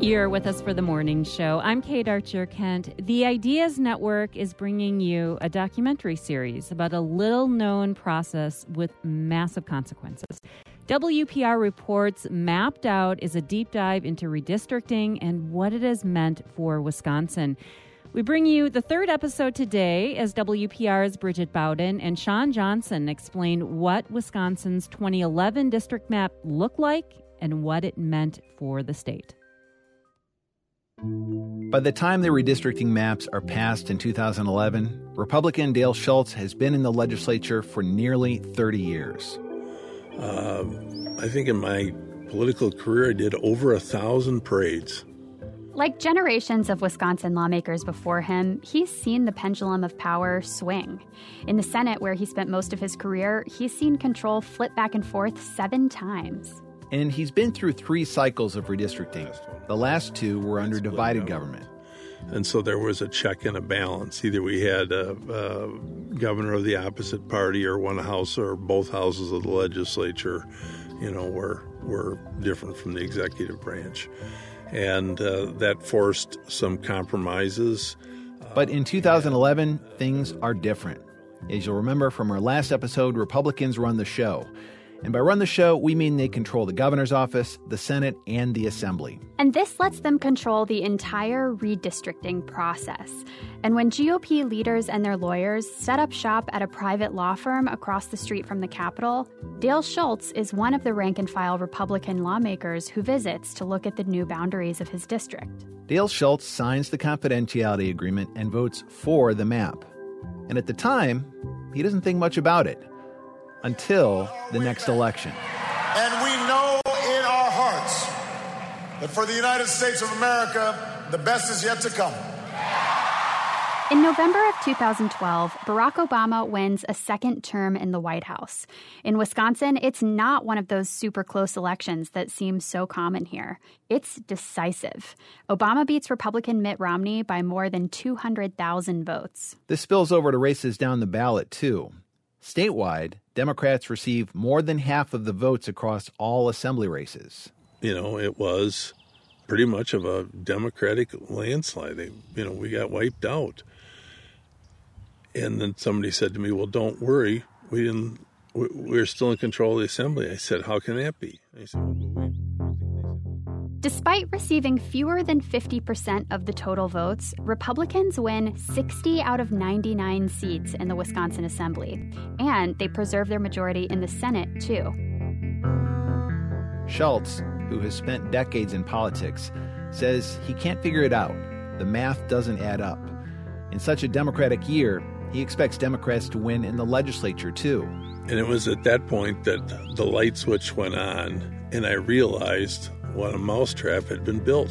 You're with us for the morning show. I'm Kate Archer-Kent. The Ideas Network is bringing you a documentary series about a little-known process with massive consequences. WPR Reports Mapped Out is a deep dive into redistricting and what it has meant for Wisconsin. We bring you the third episode today as WPR's Bridget Bowden and Sean Johnson explain what Wisconsin's 2011 district map looked like and what it meant for the state. By the time the redistricting maps are passed in 2011, Republican Dale Schultz has been in the legislature for nearly 30 years. I think in my political career, I did over 1,000 parades. Like generations of Wisconsin lawmakers before him, he's seen the pendulum of power swing. In the Senate, where he spent most of his career, he's seen control flip back and forth 7 times. And he's been through 3 cycles of redistricting. The last 2 were under divided government. And so there was a check and a balance. Either we had a governor of the opposite party or one house or both houses of the legislature, were different from the executive branch. And that forced some compromises. But in 2011, things are different. As you'll remember from our last episode, Republicans run the show. And by run the show, we mean they control the governor's office, the Senate, and the Assembly. And this lets them control the entire redistricting process. And when GOP leaders and their lawyers set up shop at a private law firm across the street from the Capitol, Dale Schultz is one of the rank-and-file Republican lawmakers who visits to look at the new boundaries of his district. Dale Schultz signs the confidentiality agreement and votes for the map. And at the time, he doesn't think much about it. Until the next election. And we know in our hearts that for the United States of America, the best is yet to come. In November of 2012, Barack Obama wins a second term in the White House. In Wisconsin, it's not one of those super close elections that seem so common here. It's decisive. Obama beats Republican Mitt Romney by more than 200,000 votes. This spills over to races down the ballot, too. Statewide, Democrats receive more than half of the votes across all assembly races. It was pretty much of a Democratic landslide. We got wiped out. And then somebody said to me, well, don't worry, we're still in control of the assembly. I said, how can that be? I said, Despite receiving fewer than 50% of the total votes, Republicans win 60 out of 99 seats in the Wisconsin Assembly. And they preserve their majority in the Senate, too. Schultz, who has spent decades in politics, says he can't figure it out. The math doesn't add up. In such a Democratic year, he expects Democrats to win in the legislature, too. And it was at that point that the light switch went on, and I realized what a mousetrap had been built.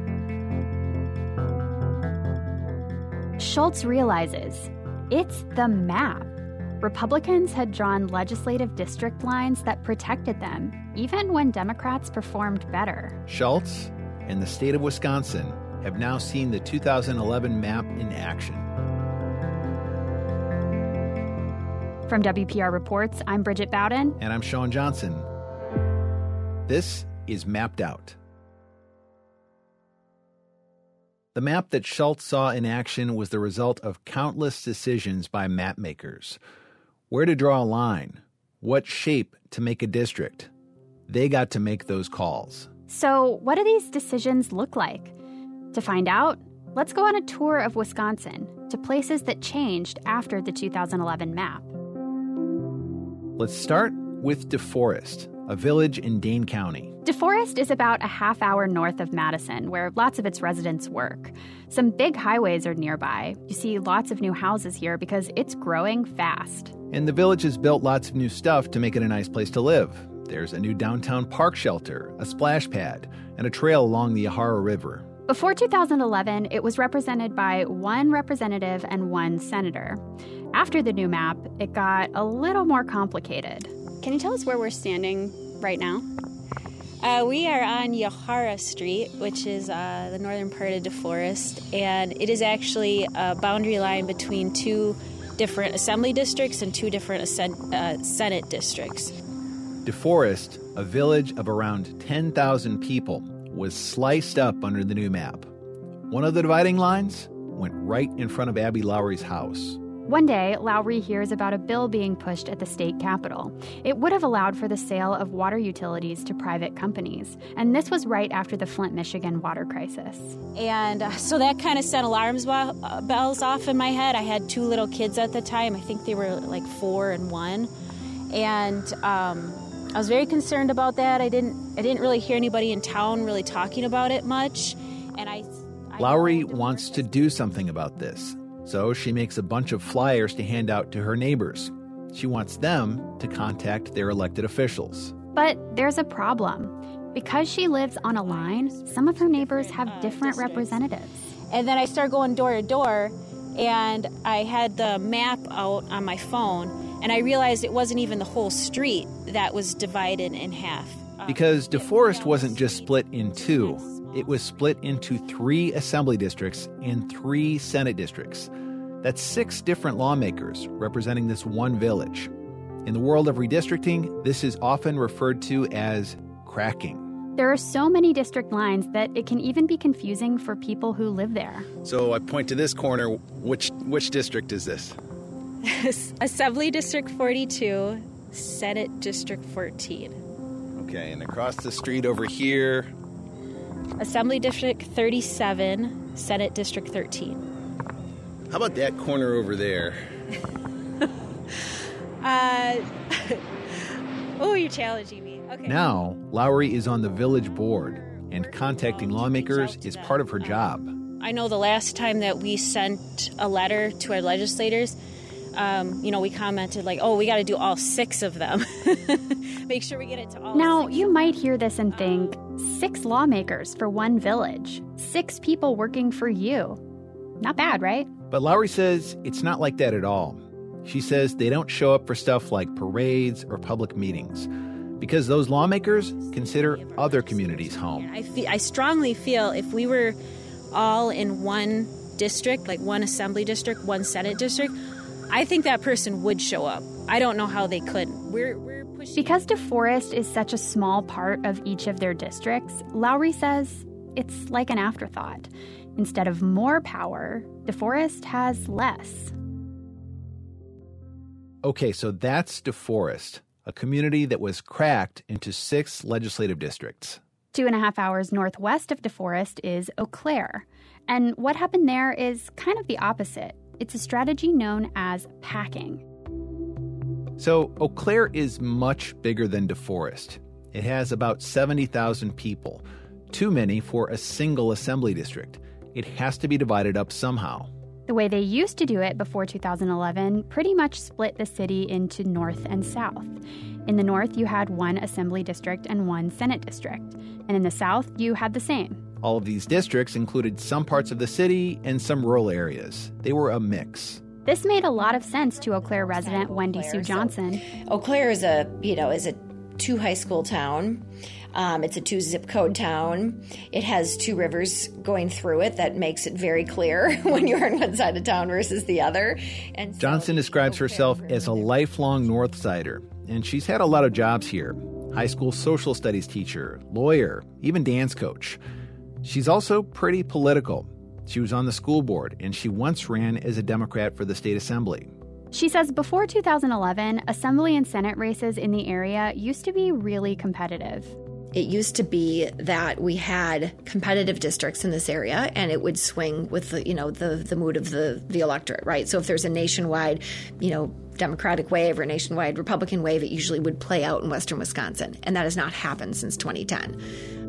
Schultz realizes it's the map. Republicans had drawn legislative district lines that protected them, even when Democrats performed better. Schultz and the state of Wisconsin have now seen the 2011 map in action. From WPR Reports, I'm Bridget Bowden. And I'm Sean Johnson. This is Mapped Out. The map that Schultz saw in action was the result of countless decisions by map makers. Where to draw a line, what shape to make a district. They got to make those calls. So what do these decisions look like? To find out, let's go on a tour of Wisconsin to places that changed after the 2011 map. Let's start with DeForest, a village in Dane County. DeForest is about a half hour north of Madison, where lots of its residents work. Some big highways are nearby. You see lots of new houses here because it's growing fast. And the village has built lots of new stuff to make it a nice place to live. There's a new downtown park shelter, a splash pad, and a trail along the Yahara River. Before 2011, it was represented by one representative and one senator. After the new map, it got a little more complicated. Can you tell us where we're standing right now? We are on Yahara Street, which is the northern part of DeForest, and it is actually a boundary line between 2 different assembly districts and 2 different Senate districts. DeForest, a village of around 10,000 people, was sliced up under the new map. One of the dividing lines went right in front of Abby Lowry's house. One day, Lowry hears about a bill being pushed at the state capitol. It would have allowed for the sale of water utilities to private companies. And this was right after the Flint, Michigan water crisis. And so that kind of set alarms bells off in my head. I had 2 little kids at the time. I think they were like 4 and 1. And I was very concerned about that. I didn't really hear anybody in town really talking about it much. And Lowry wants to do something about this. So she makes a bunch of flyers to hand out to her neighbors. She wants them to contact their elected officials. But there's a problem. Because she lives on a line, some of her neighbors have different representatives. And then I started going door to door, and I had the map out on my phone, and I realized it wasn't even the whole street that was divided in half. Because DeForest wasn't just split in 2. It was split into 3 assembly districts and 3 Senate districts. That's 6 different lawmakers representing this one village. In the world of redistricting, this is often referred to as cracking. There are so many district lines that it can even be confusing for people who live there. So I point to this corner. Which district is this? Assembly District 42, Senate District 14. Okay, and across the street over here... Assembly District 37, Senate District 13. How about that corner over there? Oh, you're challenging me. Okay. Now, Lowry is on the village board, and contacting lawmakers is part of her job. I know the last time that we sent a letter to our legislators, we commented like, oh, we got to do all 6 of them. Make sure we get it to all 6. Now, you might hear this and think, 6 lawmakers for one village. 6 people working for you. Not bad, right? But Lowry says it's not like that at all. She says they don't show up for stuff like parades or public meetings because those lawmakers consider other communities home. I strongly feel if we were all in one district, like one assembly district, one Senate district, I think that person would show up. I don't know how they couldn't. We're pushing. Because DeForest is such a small part of each of their districts, Lowry says it's like an afterthought. Instead of more power, DeForest has less. Okay, so that's DeForest, a community that was cracked into 6 legislative districts. 2.5 hours northwest of DeForest is Eau Claire. And what happened there is kind of the opposite. It's a strategy known as packing. So Eau Claire is much bigger than DeForest. It has about 70,000 people, too many for a single assembly district. It has to be divided up somehow. The way they used to do it before 2011 pretty much split the city into north and south. In the north, you had one assembly district and one Senate district. And in the south, you had the same. All of these districts included some parts of the city and some rural areas. They were a mix. This made a lot of sense to Eau Claire resident Wendy Sue Johnson. Eau Claire is a 2 high school town. It's a 2 zip code town. It has 2 rivers going through it. That makes it very clear when you're on one side of town versus the other. And so Johnson describes herself as a lifelong North Sider, and she's had a lot of jobs here. High school social studies teacher, lawyer, even dance coach. She's also pretty political. She was on the school board, and she once ran as a Democrat for the state assembly. She says before 2011, assembly and Senate races in the area used to be really competitive. It used to be that we had competitive districts in this area, and it would swing with the mood of the electorate, right? So if there's a nationwide, Democratic wave or nationwide Republican wave, it usually would play out in western Wisconsin, and that has not happened since 2010.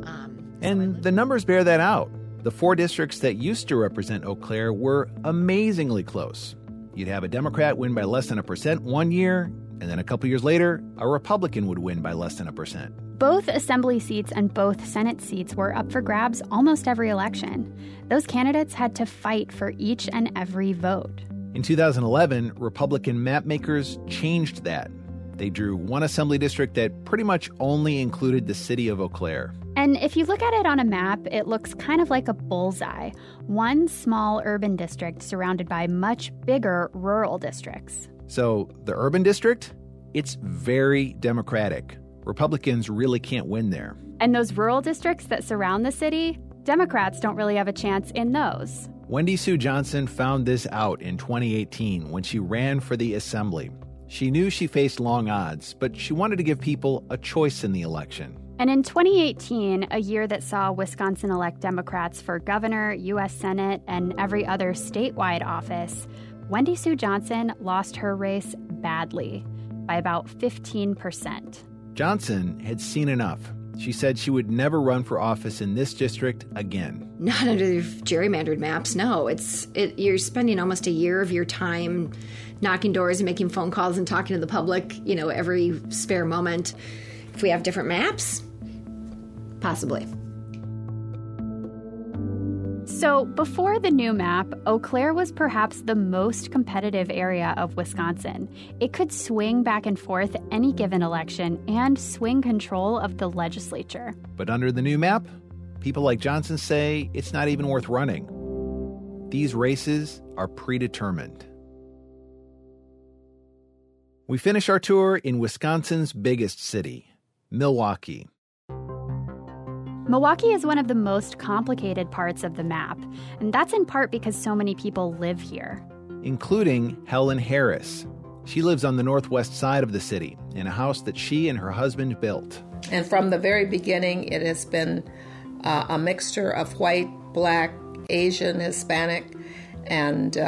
And the numbers bear that out. The 4 districts that used to represent Eau Claire were amazingly close. You'd have a Democrat win by less than 1% one year, and then a couple years later, a Republican would win by less than 1%. Both assembly seats and both Senate seats were up for grabs almost every election. Those candidates had to fight for each and every vote. In 2011, Republican mapmakers changed that. They drew one assembly district that pretty much only included the city of Eau Claire. And if you look at it on a map, it looks kind of like a bullseye. One small urban district surrounded by much bigger rural districts. So the urban district, it's very Democratic. Republicans really can't win there. And those rural districts that surround the city, Democrats don't really have a chance in those. Wendy Sue Johnson found this out in 2018 when she ran for the assembly. She knew she faced long odds, but she wanted to give people a choice in the election. And in 2018, a year that saw Wisconsin elect Democrats for governor, U.S. Senate, and every other statewide office, Wendy Sue Johnson lost her race badly, by about 15%. Johnson had seen enough. She said she would never run for office in this district again. Not under the gerrymandered maps, no. You're spending almost a year of your time knocking doors and making phone calls and talking to the public, every spare moment. If we have different maps, possibly. So before the new map, Eau Claire was perhaps the most competitive area of Wisconsin. It could swing back and forth any given election and swing control of the legislature. But under the new map, people like Johnson say it's not even worth running. These races are predetermined. We finish our tour in Wisconsin's biggest city, Milwaukee. Milwaukee is one of the most complicated parts of the map, and that's in part because so many people live here. Including Helen Harris. She lives on the northwest side of the city in a house that she and her husband built. And from the very beginning, it has been a mixture of white, black, Asian, Hispanic, and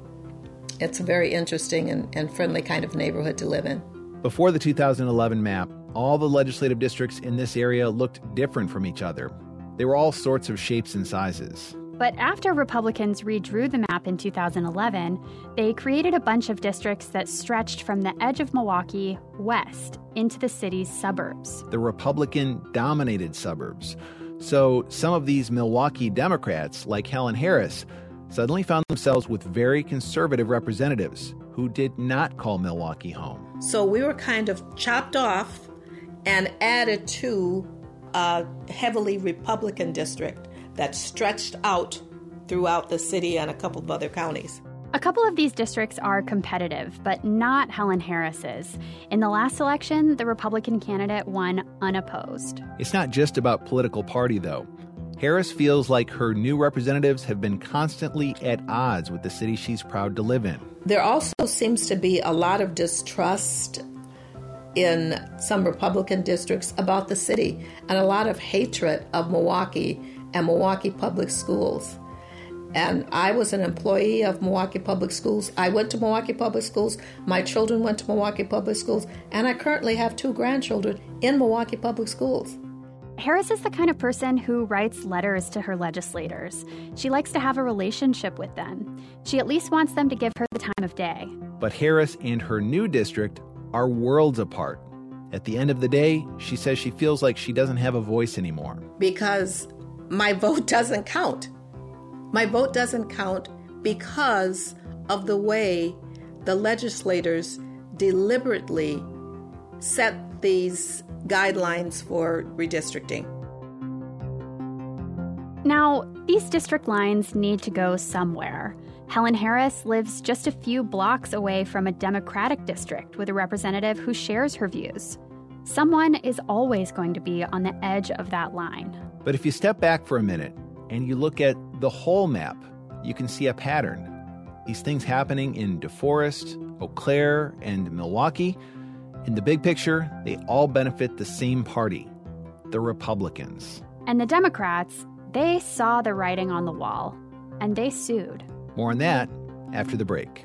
it's a very interesting and friendly kind of neighborhood to live in. Before the 2011 map, all the legislative districts in this area looked different from each other. They were all sorts of shapes and sizes. But after Republicans redrew the map in 2011, they created a bunch of districts that stretched from the edge of Milwaukee west into the city's suburbs. The Republican-dominated suburbs. So some of these Milwaukee Democrats, like Helen Harris, suddenly found themselves with very conservative representatives who did not call Milwaukee home. So we were kind of chopped off and added to a heavily Republican district that stretched out throughout the city and a couple of other counties. A couple of these districts are competitive, but not Helen Harris's. In the last election, the Republican candidate won unopposed. It's not just about political party, though. Harris feels like her new representatives have been constantly at odds with the city she's proud to live in. There also seems to be a lot of distrust in some Republican districts about the city and a lot of hatred of Milwaukee and Milwaukee Public Schools. And I was an employee of Milwaukee Public Schools. I went to Milwaukee Public Schools. My children went to Milwaukee Public Schools. And I currently have 2 grandchildren in Milwaukee Public Schools. Harris is the kind of person who writes letters to her legislators. She likes to have a relationship with them. She at least wants them to give her the time of day. But Harris and her new district are worlds apart. At the end of the day, she says she feels like she doesn't have a voice anymore. Because my vote doesn't count. My vote doesn't count because of the way the legislators deliberately set these guidelines for redistricting. Now, these district lines need to go somewhere. Helen Harris lives just a few blocks away from a Democratic district with a representative who shares her views. Someone is always going to be on the edge of that line. But if you step back for a minute and you look at the whole map, you can see a pattern. These things happening in DeForest, Eau Claire, and Milwaukee. In the big picture, they all benefit the same party, the Republicans. And the Democrats, they saw the writing on the wall, and they sued. More on that after the break.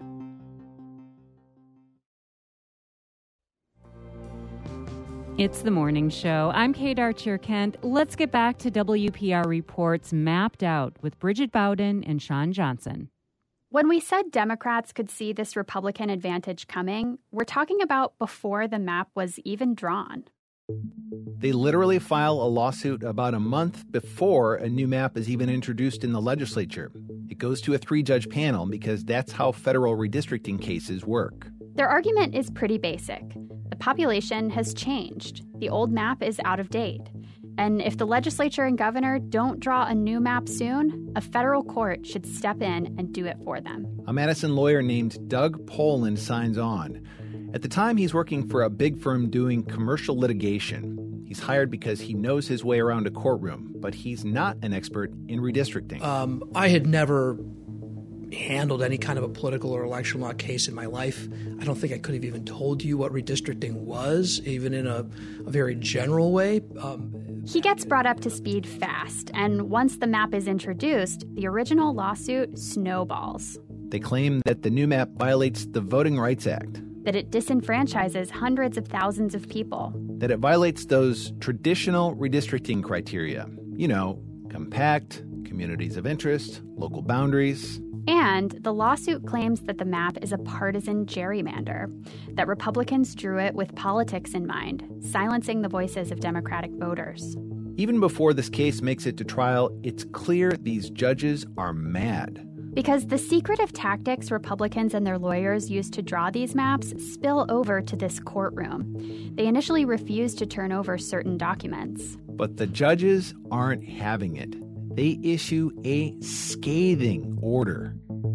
It's the morning show. I'm Kate Archer-Kent. Let's get back to WPR Reports Mapped Out with Bridget Bowden and Sean Johnson. When we said Democrats could see this Republican advantage coming, we're talking about before the map was even drawn. They literally file a lawsuit about a month before a new map is even introduced in the legislature. It goes to a 3-judge panel because that's how federal redistricting cases work. Their argument is pretty basic. The population has changed. The old map is out of date. And if the legislature and governor don't draw a new map soon, a federal court should step in and do it for them. A Madison lawyer named Doug Poland signs on. At the time, he's working for a big firm doing commercial litigation. He's hired because he knows his way around a courtroom, but he's not an expert in redistricting. I had never handled any kind of a political or election law case in my life. I don't think I could have even told you what redistricting was, even in a very general way. He gets brought up to speed fast, and once the map is introduced, the original lawsuit snowballs. They claim that the new map violates the Voting Rights Act, that it disenfranchises hundreds of thousands of people, that it violates those traditional redistricting criteria. You know, compact, communities of interest, local boundaries. And the lawsuit claims that the map is a partisan gerrymander, that Republicans drew it with politics in mind, silencing the voices of Democratic voters. Even before this case makes it to trial, it's clear these judges are mad. Because the secretive tactics Republicans and their lawyers used to draw these maps spill over to this courtroom. They initially refused to turn over certain documents. But the judges aren't having it. They issue a scathing order.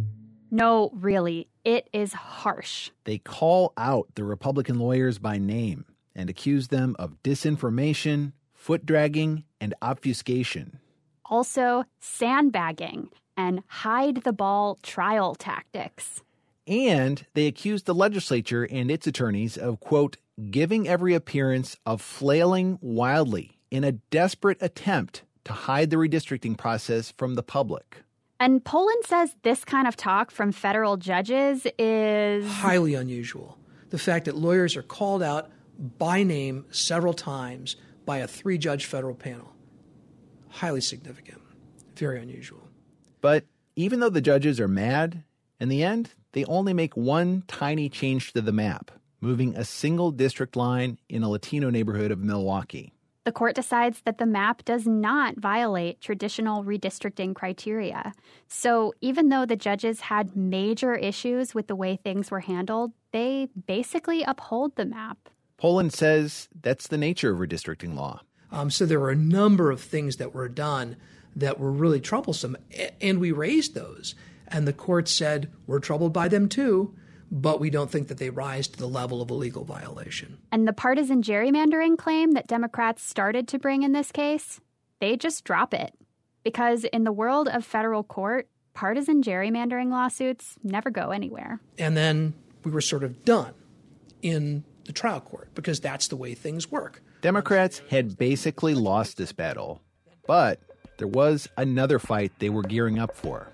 No, really, it is harsh. They call out the Republican lawyers by name and accuse them of disinformation, foot-dragging, and obfuscation. Also, sandbagging and hide-the-ball trial tactics. And they accused the legislature and its attorneys of, quote, giving every appearance of flailing wildly in a desperate attempt to hide the redistricting process from the public. And Poland says this kind of talk from federal judges is highly unusual. The fact that lawyers are called out by name several times by a 3-judge federal panel. Highly significant. Very unusual. But even though the judges are mad, in the end, they only make one tiny change to the map, moving a single district line in a Latino neighborhood of Milwaukee. The court decides that the map does not violate traditional redistricting criteria. So even though the judges had major issues with the way things were handled, they basically uphold the map. Poland says that's the nature of redistricting law. So there were a number of things that were done that were really troublesome, and we raised those. And the court said, we're troubled by them too, but we don't think that they rise to the level of a legal violation. And the partisan gerrymandering claim that Democrats started to bring in this case, they just drop it. Because in the world of federal court, partisan gerrymandering lawsuits never go anywhere. And then we were sort of done in the trial court, because that's the way things work. Democrats had basically lost this battle, but there was another fight they were gearing up for.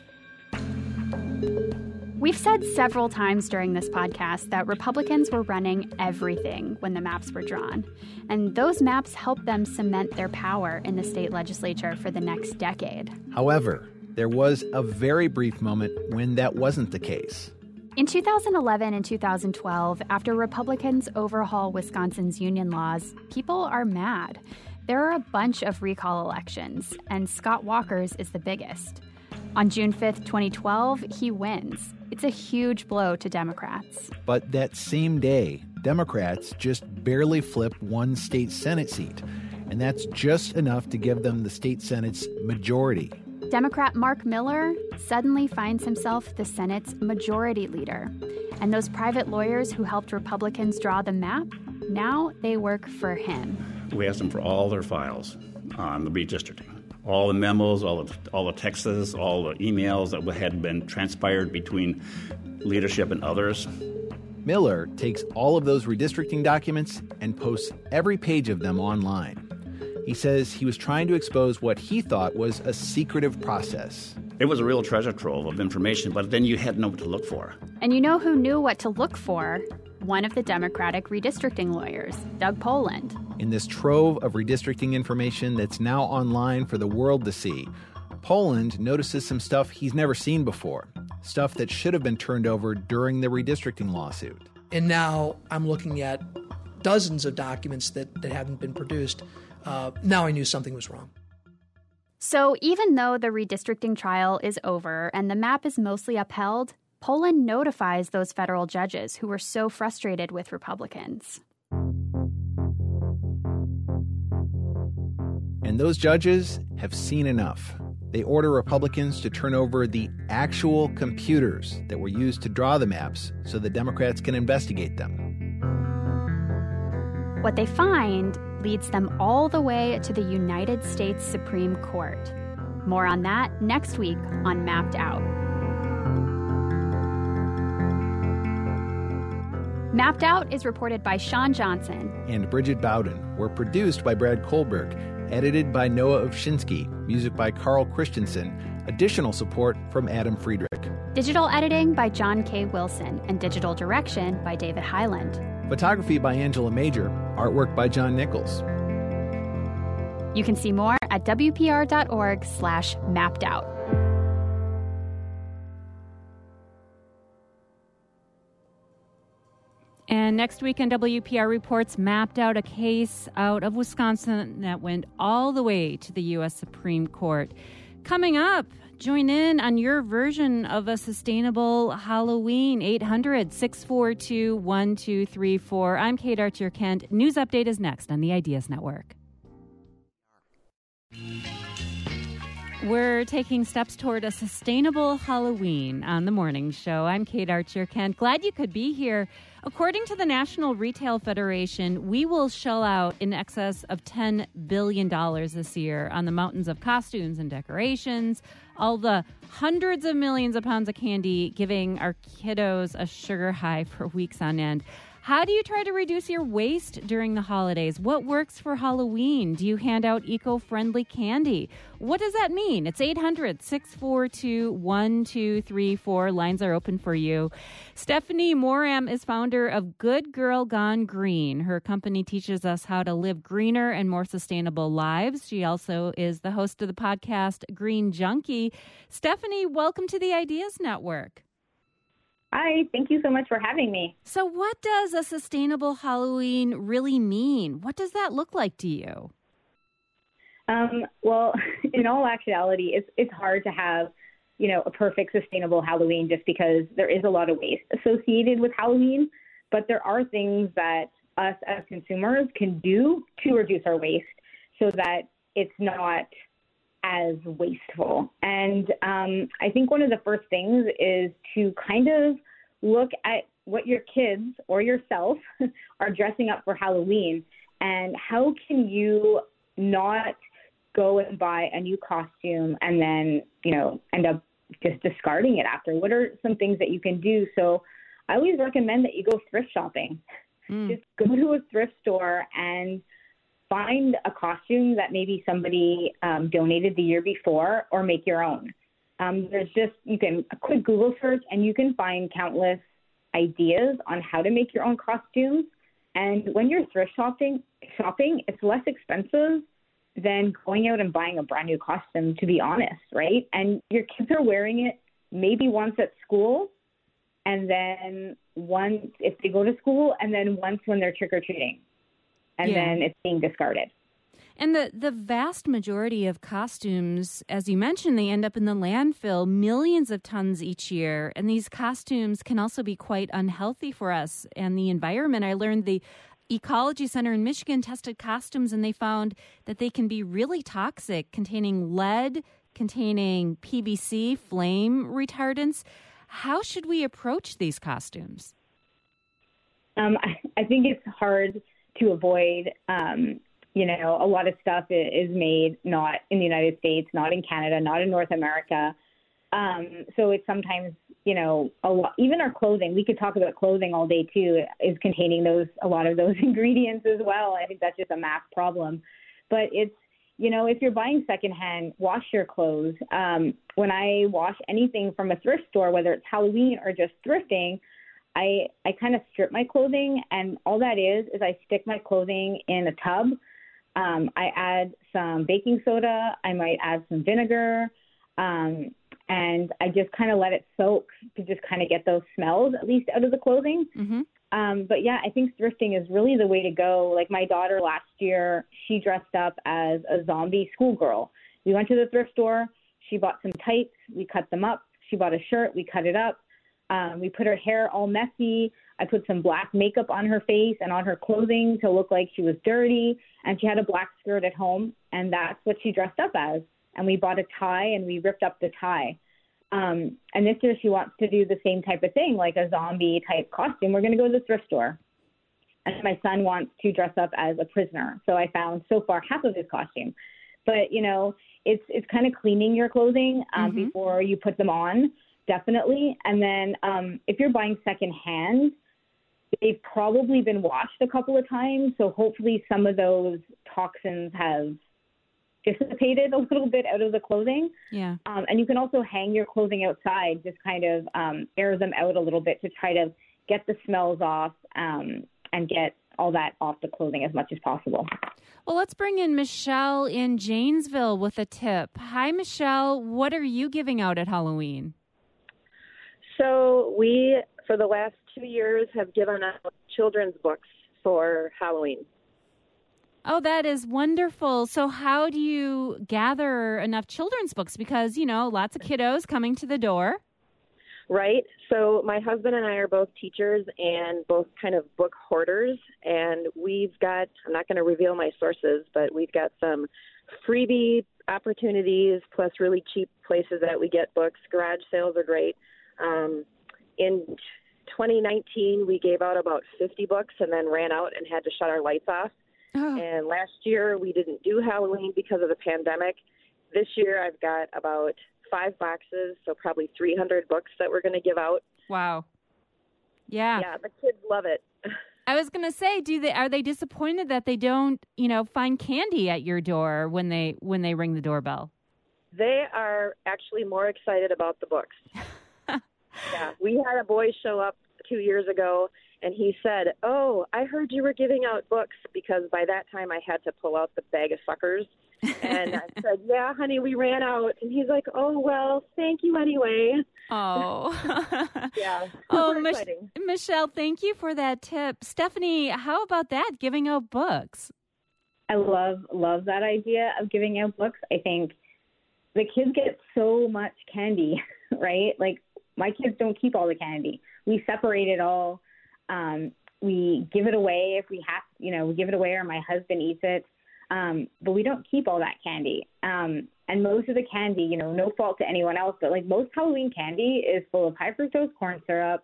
We've said several times during this podcast that Republicans were running everything when the maps were drawn. And those maps helped them cement their power in the state legislature for the next decade. However, there was a very brief moment when that wasn't the case. In 2011 and 2012, after Republicans overhaul Wisconsin's union laws, people are mad. There are a bunch of recall elections, and Scott Walker's is the biggest. On June 5th, 2012, he wins. It's a huge blow to Democrats. But that same day, Democrats just barely flip one state Senate seat, and that's just enough to give them the state Senate's majority. Democrat Mark Miller suddenly finds himself the Senate's majority leader. And those private lawyers who helped Republicans draw the map, now they work for him. We asked them for all their files on the redistricting. All the memos, all the texts, all the emails that had been transpired between leadership and others. Miller takes all of those redistricting documents and posts every page of them online. He says he was trying to expose what he thought was a secretive process. It was a real treasure trove of information, but then you had no what to look for. And you know who knew what to look for? One of the Democratic redistricting lawyers, Doug Poland. In this trove of redistricting information that's now online for the world to see, Poland notices some stuff he's never seen before, stuff that should have been turned over during the redistricting lawsuit. And now I'm looking at dozens of documents that haven't been produced. Now I knew something was wrong. So even though the redistricting trial is over and the map is mostly upheld, Poland notifies those federal judges who were so frustrated with Republicans. And those judges have seen enough. They order Republicans to turn over the actual computers that were used to draw the maps so the Democrats can investigate them. What they find leads them all the way to the United States Supreme Court. More on that next week on Mapped Out. Mapped Out is reported by Sean Johnson and Bridget Bowden. We're produced by Brad Kohlberg, edited by Noah Ovshinsky, music by Carl Christensen, additional support from Adam Friedrich. Digital editing by John K. Wilson, and digital direction by David Highland. Photography by Angela Major, artwork by John Nichols. You can see more at wpr.org/mappedout. And next week on WPR Reports, Mapped Out, a case out of Wisconsin that went all the way to the U.S. Supreme Court. Coming up, join in on your version of a sustainable Halloween. 800-642-1234. I'm Kate Archer-Kent. News Update is next on the Ideas Network. We're taking steps toward a sustainable Halloween on The Morning Show. I'm Kate Archer-Kent. Glad you could be here. According to the National Retail Federation, we will shell out in excess of $10 billion this year on the mountains of costumes and decorations, all the hundreds of millions of pounds of candy, giving our kiddos a sugar high for weeks on end. How do you try to reduce your waste during the holidays? What works for Halloween? Do you hand out eco-friendly candy? What does that mean? It's 800-642-1234. Lines are open for you. Stephanie Moram is founder of Good Girl Gone Green. Her company teaches us how to live greener and more sustainable lives. She also is the host of the podcast Green Junkie. Stephanie, welcome to the Ideas Network. Hi, thank you so much for having me. So what does a sustainable Halloween really mean? What does that look like to you? Well, in all actuality, it's hard to have, a perfect sustainable Halloween just because there is a lot of waste associated with Halloween. But there are things that us as consumers can do to reduce our waste so that it's not as wasteful. And I think one of the first things is to kind of look at what your kids or yourself are dressing up for Halloween, and how can you not go and buy a new costume and then, end up just discarding it after? What are some things that you can do? So I always recommend that you go thrift shopping. Just go to a thrift store and find a costume that maybe somebody donated the year before, or make your own. You can a quick Google search and you can find countless ideas on how to make your own costumes. And when you're thrift shopping, it's less expensive than going out and buying a brand new costume, to be honest, right? And your kids are wearing it maybe once at school, and then once if they go to school, and then once when they're trick-or-treating. And then it's being discarded. And the vast majority of costumes, as you mentioned, they end up in the landfill, millions of tons each year. And these costumes can also be quite unhealthy for us and the environment. I learned the Ecology Center in Michigan tested costumes, and they found that they can be really toxic, containing lead, containing PVC, flame retardants. How should we approach these costumes? I think it's hard to avoid. A lot of stuff is made not in the United States, not in Canada, not in North America. So it's sometimes, a lot, even our clothing, we could talk about clothing all day too, is containing a lot of those ingredients as well. I think that's just a math problem. But it's, if you're buying secondhand, wash your clothes. When I wash anything from a thrift store, whether it's Halloween or just thrifting, I kind of strip my clothing, and all that is I stick my clothing in a tub. I add some baking soda. I might add some vinegar, and I just kind of let it soak to just kind of get those smells at least out of the clothing. Mm-hmm. But yeah, I think thrifting is really the way to go. Like my daughter last year, she dressed up as a zombie schoolgirl. We went to the thrift store. She bought some tights. We cut them up. She bought a shirt. We cut it up. We put her hair all messy. I put some black makeup on her face and on her clothing to look like she was dirty. And she had a black skirt at home, and that's what she dressed up as. And we bought a tie, and we ripped up the tie. And this year she wants to do the same type of thing, like a zombie type costume. We're going to go to the thrift store. and my son wants to dress up as a prisoner. So I found so far half of his costume. But, you know, it's kind of cleaning your clothing before you put them on, definitely. And then if you're buying secondhand, they've probably been washed a couple of times. So hopefully some of those toxins have dissipated a little bit out of the clothing. Yeah. And you can also hang your clothing outside, just kind of air them out a little bit to try to get the smells off and get all that off the clothing as much as possible. Well, let's bring in Michelle in Janesville with a tip. Hi, Michelle. What are you giving out at Halloween? So we, for the last 2 years, have given out children's books for Halloween. Oh, that is wonderful. So how do you gather enough children's books? Because, you know, lots of kiddos coming to the door. Right. So my husband and I are both teachers and both kind of book hoarders. And we've got, I'm not going to reveal my sources, but we've got some freebie opportunities plus really cheap places that we get books. Garage sales are great. In 2019, we gave out about 50 books and then ran out and had to shut our lights off. Oh. And last year, we didn't do Halloween because of the pandemic. This year, I've got about 5 boxes, so probably 300 books that we're going to give out. Wow. Yeah. Yeah, the kids love it. I was going to say, are they disappointed that they don't, you know, find candy at your door when they ring the doorbell? They are actually more excited about the books. Yeah, we had a boy show up 2 years ago, and he said, "Oh, I heard you were giving out books," because by that time I had to pull out the bag of suckers. And I said, "Yeah, honey, we ran out." And he's like, "Oh, well, thank you anyway." Oh. Yeah. Oh, Michelle, thank you for that tip. Stephanie, how about that, giving out books? I love that idea of giving out books. I think the kids get so much candy, right? Like, my kids don't keep all the candy. We separate it all. We give it away if we have, you know, we give it away or my husband eats it. But we don't keep all that candy. And most of the candy, you know, no fault to anyone else, but like most Halloween candy is full of high fructose corn syrup,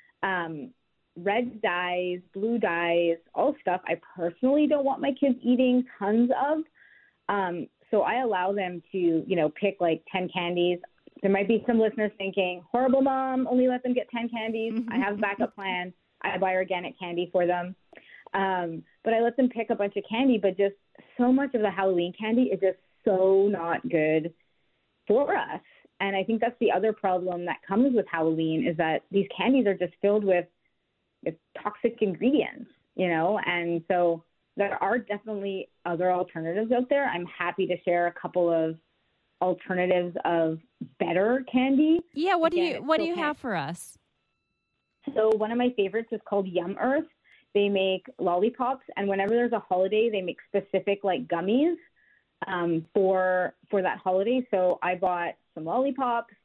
red dyes, blue dyes, all stuff I personally don't want my kids eating tons of. So I allow them to, you know, pick like 10 candies. There might be some listeners thinking, horrible mom, only let them get 10 candies. I have a backup plan. I buy organic candy for them. But I let them pick a bunch of candy, but just so much of the Halloween candy is just so not good for us. And I think that's the other problem that comes with Halloween is that these candies are just filled with toxic ingredients, you know, and so there are definitely other alternatives out there. I'm happy to share a couple of alternatives of better candy. Yeah, what do you have for us? So one of my favorites is called Yum Earth. They make lollipops, and whenever there's a holiday, they make specific like gummies for that holiday. So I bought some lollipops.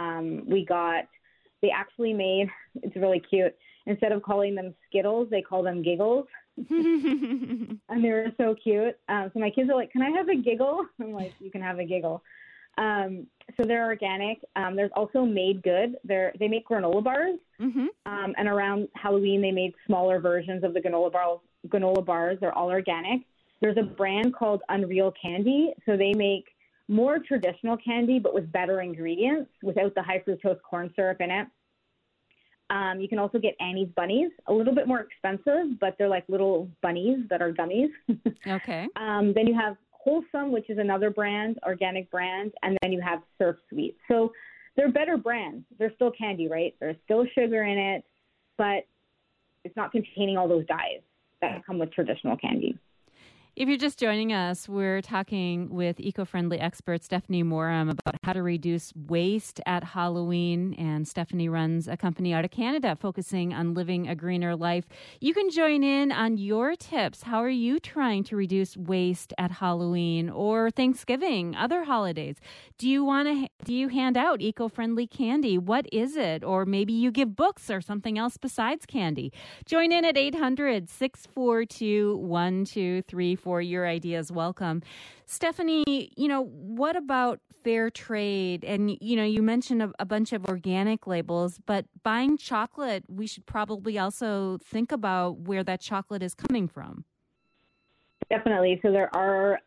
They actually made, it's really cute. Instead of calling them Skittles, they call them Giggles. And they were so cute. So my kids are like, "Can I have a giggle?" I'm like, "You can have a giggle." So they're organic. There's also Made Good. They make granola bars. Mm-hmm. And around Halloween, they made smaller versions of the granola bars. They're all organic. There's a brand called Unreal Candy. So they make more traditional candy, but with better ingredients, without the high fructose corn syrup in it. You can also get Annie's Bunnies, a little bit more expensive, but they're like little bunnies that are gummies. Okay. Then you have Wholesome, which is another brand, organic brand, and then you have Surf Sweet. So they're better brands. They're still candy, right? There's still sugar in it, but it's not containing all those dyes that come with traditional candy. If you're just joining us, we're talking with eco-friendly expert Stephanie Moram about how to reduce waste at Halloween. And Stephanie runs a company out of Canada focusing on living a greener life. You can join in on your tips. How are you trying to reduce waste at Halloween or Thanksgiving, other holidays? Do you hand out eco-friendly candy? What is it? Or maybe you give books or something else besides candy. Join in at 800-642-1234. for Your Ideas Welcome. Stephanie, what about fair trade? And, you mentioned a bunch of organic labels, but buying chocolate, we should probably also think about where that chocolate is coming from. Definitely. So there are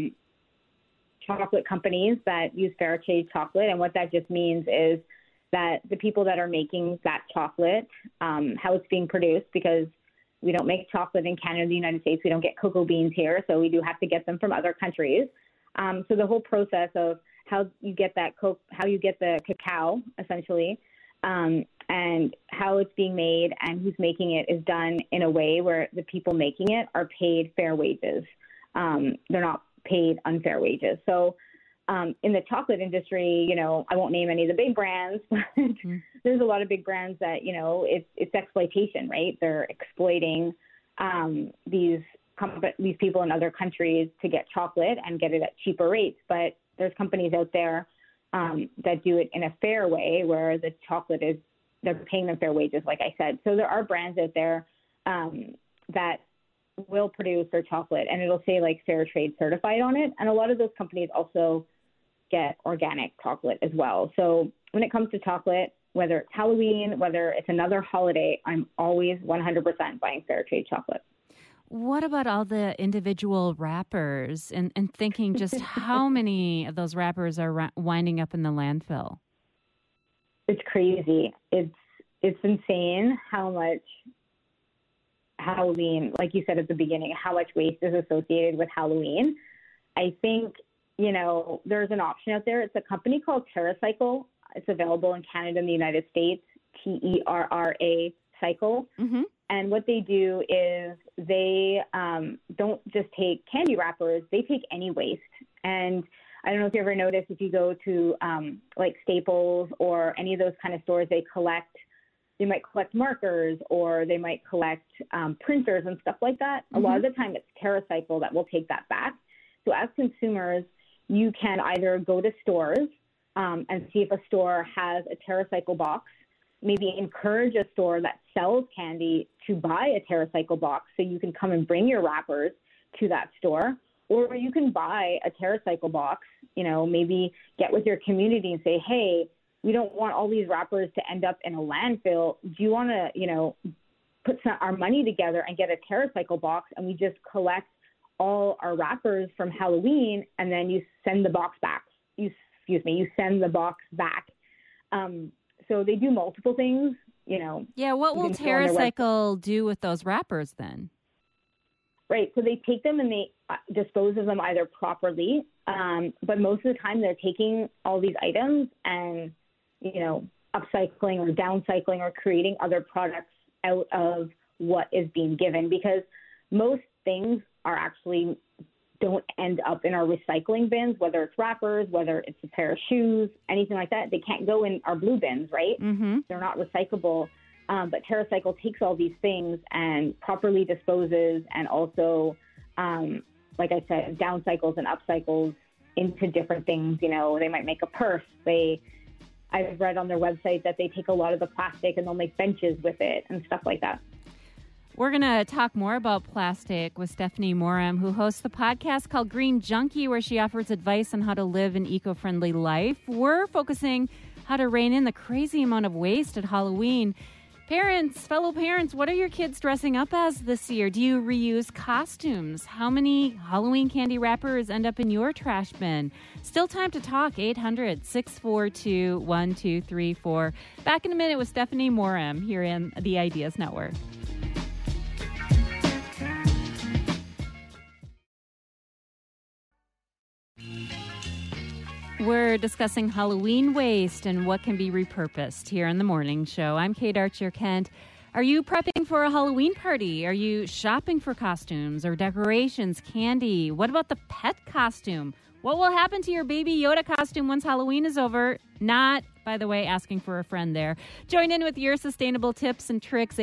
chocolate companies that use fair trade chocolate. And what that just means is that the people that are making that chocolate, how it's being produced, because we don't make chocolate in Canada, the United States. We don't get cocoa beans here, so we do have to get them from other countries. So the whole process of how you get the cacao, essentially, and how it's being made and who's making it is done in a way where the people making it are paid fair wages. They're not paid unfair wages. So in the chocolate industry, I won't name any of the big brands, but there's a lot of big brands that, it's exploitation, right? They're exploiting these people in other countries to get chocolate and get it at cheaper rates. But there's companies out there that do it in a fair way where the chocolate they're paying them fair wages, like I said. So there are brands out there that will produce their chocolate and it'll say like fair trade certified on it. And a lot of those companies also get organic chocolate as well. So when it comes to chocolate, whether it's Halloween, whether it's another holiday, I'm always 100% buying fair trade chocolate. What about all the individual wrappers and thinking just how many of those wrappers are winding up in the landfill? It's crazy. It's insane how much Halloween, like you said at the beginning, how much waste is associated with Halloween. I think, there's an option out there. It's a company called TerraCycle. It's available in Canada and the United States, TERRA Cycle. Mm-hmm. And what they do is they don't just take candy wrappers, they take any waste. And I don't know if you ever noticed, if you go to like Staples or any of those kind of stores, they might collect markers or they might collect printers and stuff like that. Mm-hmm. A lot of the time it's TerraCycle that will take that back. So as consumers, you can either go to stores and see if a store has a TerraCycle box, maybe encourage a store that sells candy to buy a TerraCycle box so you can come and bring your wrappers to that store. Or you can buy a TerraCycle box, maybe get with your community and say, hey, we don't want all these wrappers to end up in a landfill. Do you want to, put our money together and get a TerraCycle box and we just collect all our wrappers from Halloween and then you send the box back. You send the box back. So they do multiple things, Yeah, what will TerraCycle do with those wrappers then? Right. So they take them and they dispose of them either properly, but most of the time they're taking all these items and, upcycling or downcycling or creating other products out of what is being given, because most things are actually don't end up in our recycling bins, whether it's wrappers, whether it's a pair of shoes, anything like that. They can't go in our blue bins, right? Mm-hmm. They're not recyclable. But TerraCycle takes all these things and properly disposes and also, like I said, downcycles and upcycles into different things. They might make a purse. I've read on their website that they take a lot of the plastic and they'll make benches with it and stuff like that. We're going to talk more about plastic with Stephanie Moram, who hosts the podcast called Green Junkie, where she offers advice on how to live an eco-friendly life. We're focusing how to rein in the crazy amount of waste at Halloween. Fellow parents, what are your kids dressing up as this year? Do you reuse costumes? How many Halloween candy wrappers end up in your trash bin? Still time to talk. 800-642-1234. Back in a minute with Stephanie Moram here in the Ideas Network. We're discussing Halloween waste and what can be repurposed here in the morning show. I'm Kate Archer-Kent. Are you prepping for a Halloween party? Are you shopping for costumes or decorations, candy? What about the pet costume? What will happen to your Baby Yoda costume once Halloween is over? Not, by the way, asking for a friend there. Join in with your sustainable tips and tricks,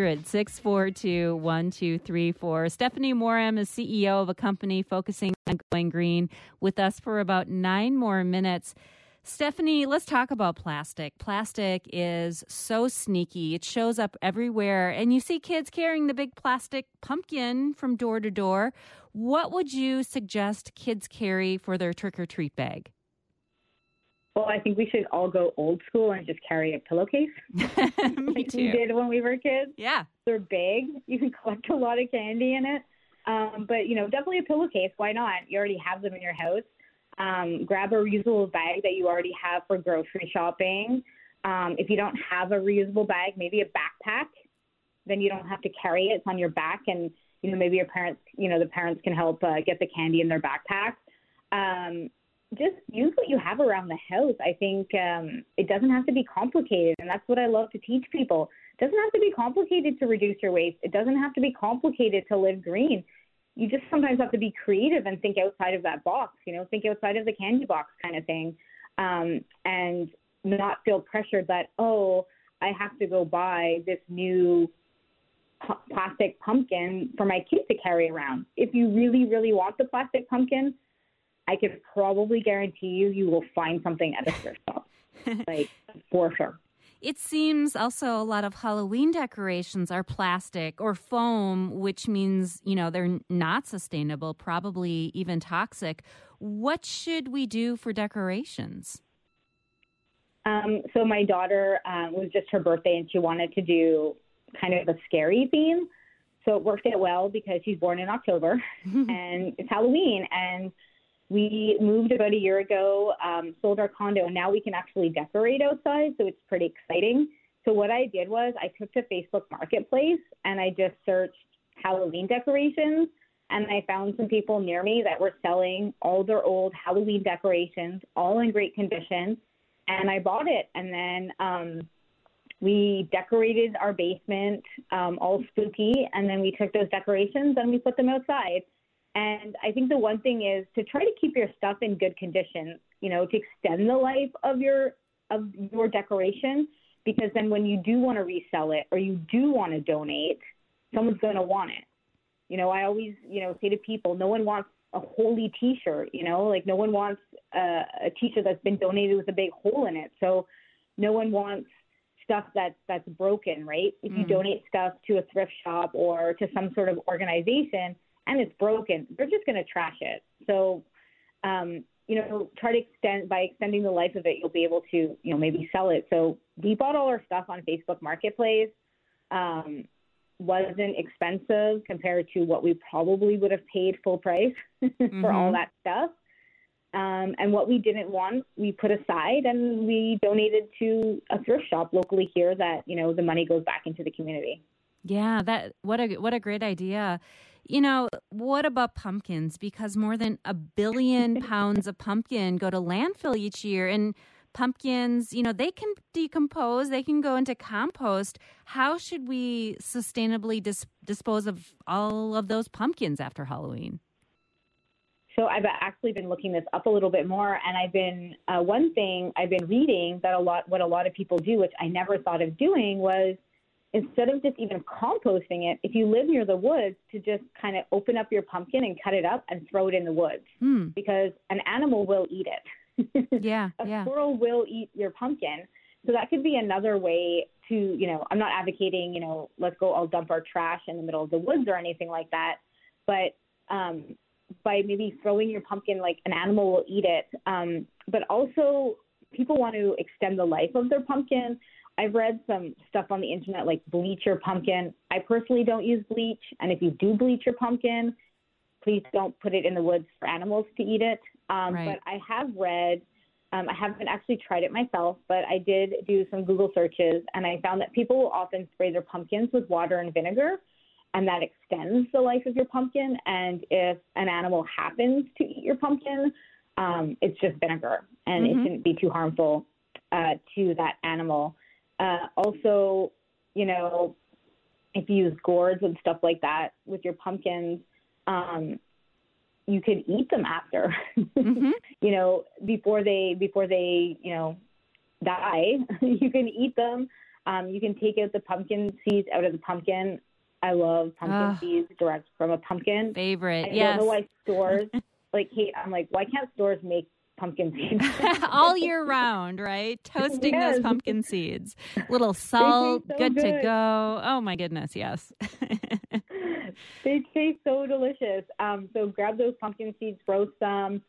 800-642-1234. Stephanie Moram is CEO of a company focusing on going green, with us for about 9 more minutes. Stephanie, let's talk about plastic. Plastic is so sneaky. It shows up everywhere, and you see kids carrying the big plastic pumpkin from door to door. What would you suggest kids carry for their trick-or-treat bag? Well, I think we should all go old school and just carry a pillowcase. Me like too. we did when we were kids. Yeah. They're big. You can collect a lot of candy in it. But, definitely a pillowcase. Why not? You already have them in your house. Grab a reusable bag that you already have for grocery shopping. If you don't have a reusable bag, maybe a backpack. Then you don't have to carry it. It's on your back. And, maybe your parents, the parents can help get the candy in their backpack. Just use what you have around the house. I think it doesn't have to be complicated, and that's what I love to teach people. It doesn't have to be complicated to reduce your waste. It doesn't have to be complicated to live green. You just sometimes have to be creative and think outside of that box, think outside of the candy box kind of thing, and not feel pressured that, I have to go buy this new plastic pumpkin for my kid to carry around. If you really, really want the plastic pumpkin, I could probably guarantee you will find something at a thrift shop, for sure. It seems also a lot of Halloween decorations are plastic or foam, which means, they're not sustainable, probably even toxic. What should we do for decorations? So my daughter, was just her birthday, and she wanted to do kind of a scary theme. So it worked out well because she's born in October, and it's Halloween, and we moved about a year ago, sold our condo, and now we can actually decorate outside, so it's pretty exciting. So what I did was I took to Facebook Marketplace, and I just searched Halloween decorations, and I found some people near me that were selling all their old Halloween decorations, all in great condition, and I bought it. And then we decorated our basement all spooky, and then we took those decorations and we put them outside. And I think the one thing is to try to keep your stuff in good condition, to extend the life of your decoration, because then when you do want to resell it or you do want to donate, someone's going to want it. I always, say to people, no one wants a holy T-shirt, no one wants a T-shirt that's been donated with a big hole in it. So no one wants stuff that's broken, right? If you donate stuff to a thrift shop or to some sort of organization, and it's broken, they're just going to trash it. So, try to extending the life of it, you'll be able to, maybe sell it. So we bought all our stuff on Facebook Marketplace. Wasn't expensive compared to what we probably would have paid full price for all that stuff. And what we didn't want, we put aside and we donated to a thrift shop locally here that, the money goes back into the community. Yeah, what a great idea. What about pumpkins? Because more than 1 billion pounds of pumpkin go to landfill each year, and pumpkins, they can decompose, they can go into compost. How should we sustainably dispose of all of those pumpkins after Halloween? So I've actually been looking this up a little bit more, and I've been one thing I've been reading that what a lot of people do, which I never thought of doing, was instead of just even composting it, if you live near the woods, to just kind of open up your pumpkin and cut it up and throw it in the woods, because an animal will eat it. A squirrel will eat your pumpkin. So that could be another way to, I'm not advocating, let's go all dump our trash in the middle of the woods or anything like that. But by maybe throwing your pumpkin, like an animal will eat it. But also people want to extend the life of their pumpkin. I've read some stuff on the internet like bleach your pumpkin. I personally don't use bleach. And if you do bleach your pumpkin, please don't put it in the woods for animals to eat it. But I have read, I haven't actually tried it myself, but I did do some Google searches, and I found that people will often spray their pumpkins with water and vinegar, and that extends the life of your pumpkin. And if an animal happens to eat your pumpkin, it's just vinegar, and it shouldn't be too harmful to that animal. Also, if you use gourds and stuff like that with your pumpkins, you could eat them after, before they, die. You can eat them. You can take out the pumpkin seeds out of the pumpkin. I love pumpkin seeds direct from a pumpkin. Favorite, I don't know why stores, like, Kate, I'm like, why can't stores make pumpkin seeds. All year round, right? Toasting those pumpkin seeds. Little salt, so good to good. go. Oh, my goodness, yes. They taste so delicious. So grab those pumpkin seeds, roast them,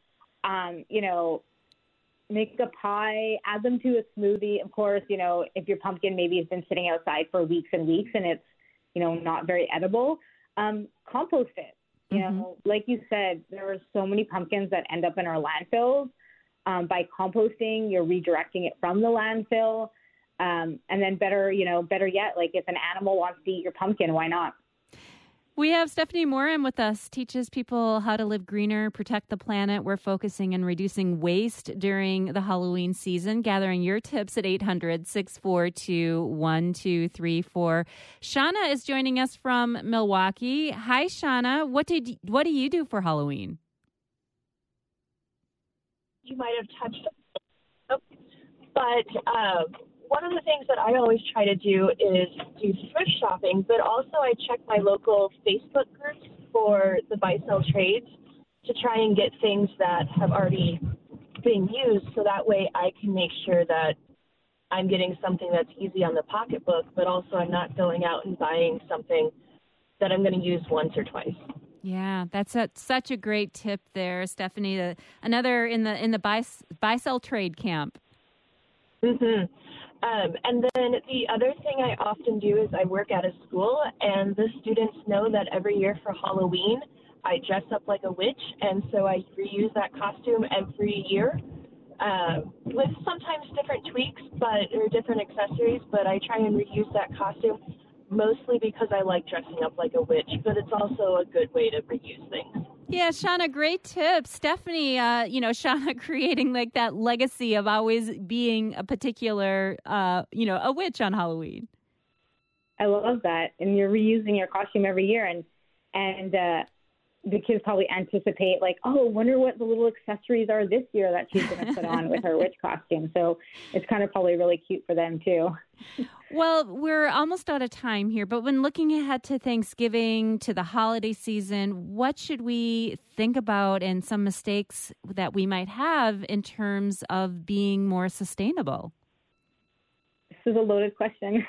make a pie, add them to a smoothie. Of course, if your pumpkin maybe has been sitting outside for weeks and weeks and it's, not very edible, compost it. Like you said, there are so many pumpkins that end up in our landfills. By composting, you're redirecting it from the landfill. And then better yet, like if an animal wants to eat your pumpkin, why not? We have Stephanie Moram with us, teaches people how to live greener, protect the planet. We're focusing on reducing waste during the Halloween season, gathering your tips at 800-642-1234. Shauna is joining us from Milwaukee. Hi, Shauna. What do you do for Halloween? You might have touched on it, but one of the things that I always try to do is do thrift shopping, but also I check my local Facebook groups for the buy-sell trades to try and get things that have already been used, so that way I can make sure that I'm getting something that's easy on the pocketbook, but also I'm not going out and buying something that I'm going to use once or twice. Yeah, that's such a great tip there, Stephanie. Another in the buy-sell trade camp. Mm-hmm. And then the other thing I often do is I work at a school, and the students know that every year for Halloween, I dress up like a witch, and so I reuse that costume every year with sometimes different tweaks or different accessories, but I try and reuse that costume mostly because I like dressing up like a witch, but it's also a good way to reuse things. Yeah, Shauna, great tip. Stephanie, Shauna creating like that legacy of always being a particular, a witch on Halloween. I love that. And you're reusing your costume every year. And the kids probably anticipate like, oh, wonder what the little accessories are this year that she's going to put on with her witch costume. So it's kind of probably really cute for them too. Well, we're almost out of time here, but when looking ahead to Thanksgiving, to the holiday season, what should we think about and some mistakes that we might have in terms of being more sustainable? This is a loaded question.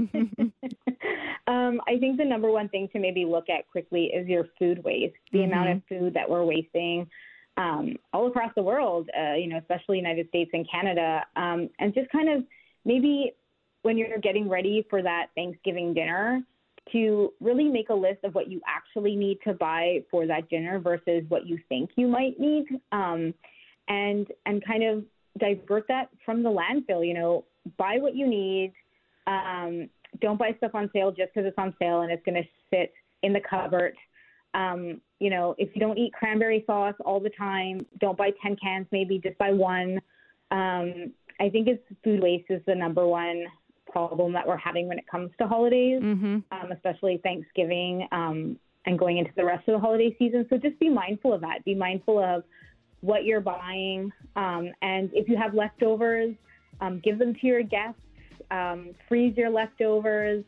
I think the number one thing to maybe look at quickly is your food waste, the amount of food that we're wasting all across the world, especially United States and Canada, and just kind of maybe when you're getting ready for that Thanksgiving dinner to really make a list of what you actually need to buy for that dinner versus what you think you might need, and kind of divert that from the landfill. Buy what you need. Don't buy stuff on sale just because it's on sale and it's going to sit in the cupboard. If you don't eat cranberry sauce all the time, don't buy 10 cans, maybe just buy one. I think food waste is the number one problem that we're having when it comes to holidays, especially Thanksgiving and going into the rest of the holiday season. So just be mindful of that. Be mindful of what you're buying. And if you have leftovers, give them to your guests. Freeze your leftovers.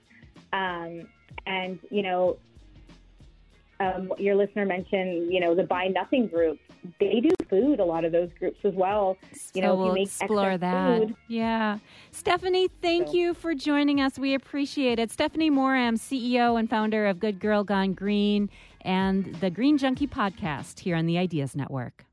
Your listener mentioned, the Buy Nothing group. They do food, a lot of those groups as well. So we'll if you make explore that. Food. Yeah. Stephanie, thank you for joining us. We appreciate it. Stephanie Moram, CEO and founder of Good Girl Gone Green and the Green Junkie podcast here on the Ideas Network.